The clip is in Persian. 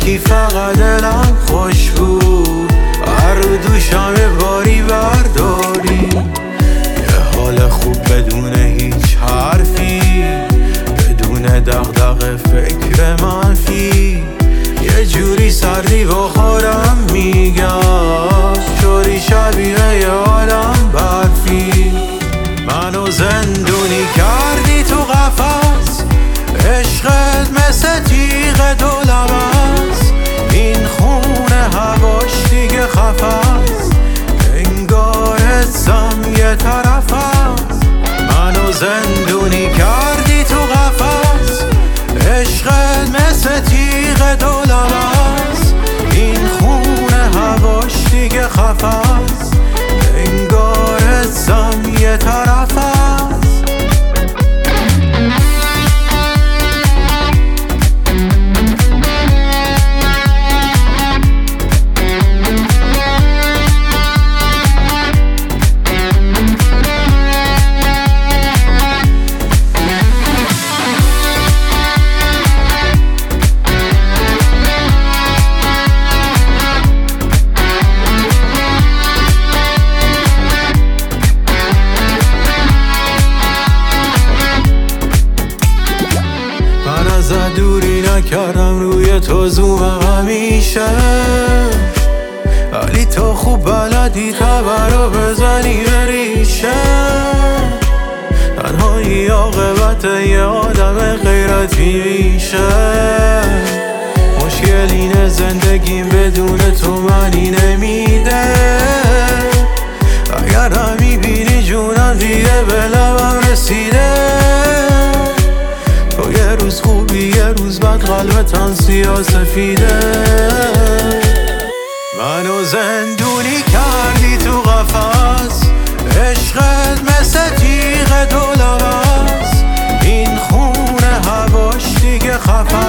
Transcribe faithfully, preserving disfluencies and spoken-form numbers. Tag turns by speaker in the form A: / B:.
A: یکی فقط دلم خوش بود، هر رو دوشم باری برداری. یه حال خوب بدون هیچ حرفی، بدون دغدغه فکر منفی. یه جوری سردی بخورم میگم، شوری شبیه یه عالم برفی. منو زندونی کردی تو قفس، عشقت مثل تیغ دولم است. این خونه هواش دیگه خفست، انگار حسم یه طرف است. منو زندونی کردی تو قفس، عشقت مثل تیغ دولم است. این خونه هواش دیگه خفست، انگار حسم یه طرف است. ازت دوری نکردم، روی تو زومم همیشه. ولی تو خوب بلدی تبر رو بزنی به ریشه. تنهایی عاقبت یه آدم غیرتی میشه. مشکل اینه زندگیم بدون تو معنی نمیده. اگر نمیبینی جونم دیگه به لبم رسیده. تو یه روز خوبی یه روز بعد قلبتم سیاه سفیده. منو زندونی کردی تو قفس، عشقت مثل تیغ دولم است. این خونه هواش دیگه خفست.